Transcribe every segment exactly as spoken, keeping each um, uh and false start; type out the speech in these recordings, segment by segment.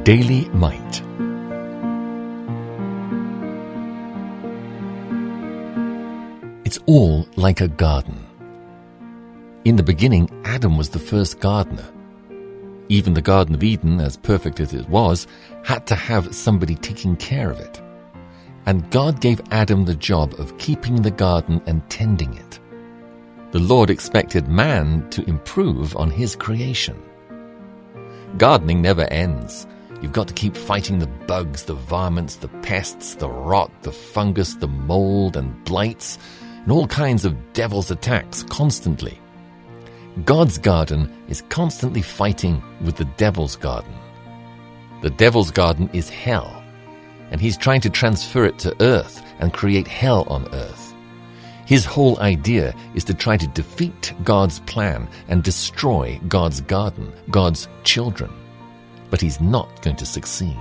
Daily Might. It's all like a garden. In the beginning, Adam was the first gardener. Even the Garden of Eden, as perfect as it was, had to have somebody taking care of it. And God gave Adam the job of keeping the garden and tending it. The Lord expected man to improve on his creation. Gardening never ends. You've got to keep fighting the bugs, the varmints, the pests, the rot, the fungus, the mold and blights, and all kinds of devil's attacks constantly. God's garden is constantly fighting with the devil's garden. The devil's garden is hell, and he's trying to transfer it to earth and create hell on earth. His whole idea is to try to defeat God's plan and destroy God's garden, God's children. But he's not going to succeed.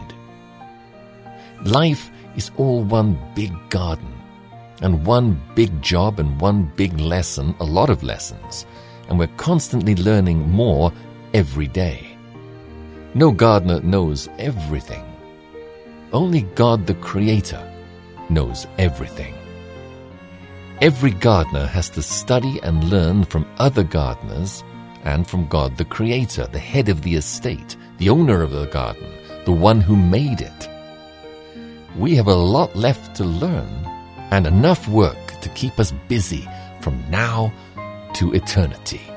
Life is all one big garden, and one big job and one big lesson, a lot of lessons, and we're constantly learning more every day. No gardener knows everything. Only God the Creator knows everything. Every gardener has to study and learn from other gardeners and from God the Creator, the head of the estate, the owner of the garden, the one who made it. We have a lot left to learn and enough work to keep us busy from now to eternity.